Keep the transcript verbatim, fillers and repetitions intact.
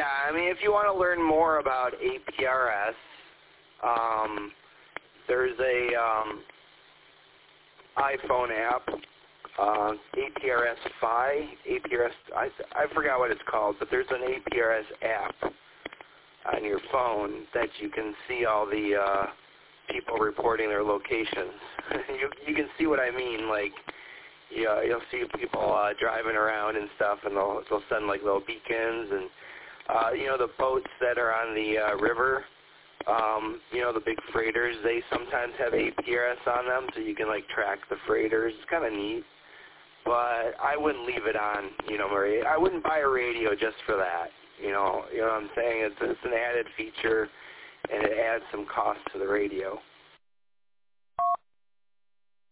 Yeah, I mean, if you want to learn more about A P R S, um, there's a um, iPhone app, uh, A P R S Fi, A P R S, I, I forgot what it's called, but there's an A P R S app on your phone that you can see all the uh, people reporting their locations. you, you can see what I mean, like, yeah, you'll see people uh, driving around and stuff, and they'll, they'll send, like, little beacons, and, uh, you know, the boats that are on the uh, river, um, you know, the big freighters, they sometimes have A P R S on them, so you can, like, track the freighters. It's kind of neat. But I wouldn't leave it on, you know, Marie. I wouldn't buy a radio just for that. You know, you know what I'm saying? It's, it's an added feature, and it adds some cost to the radio.